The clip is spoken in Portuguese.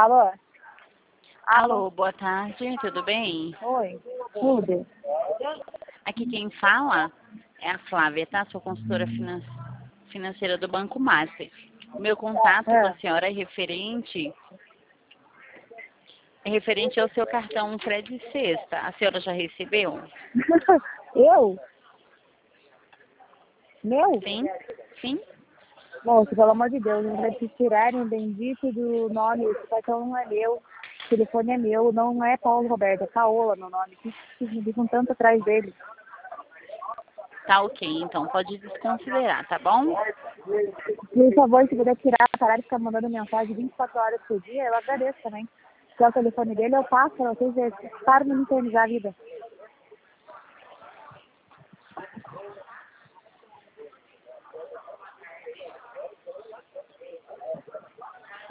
Alô? Alô, boa tarde, tudo bem? Oi, tudo. Aqui quem fala é a Flávia, tá? Sou consultora financeira do Banco Master. O meu contato com a senhora é referente ao seu cartão Credit Sexta. A senhora já recebeu? Eu? Meu? Sim? Sim? Moço, pelo amor de Deus, vai te tirarem o bendito do nome. Esse cartão não é meu, o telefone é meu, não é Paulo Roberto, é Paola meu nome. Vocês me ligam tanto atrás dele. Tá ok, então pode desconsiderar, tá bom? Por favor, se puder tirar, parar de ficar mandando mensagem 24 horas por dia, eu agradeço também. Se é o telefone dele, eu passo pra vocês, para de me infernizar a vida.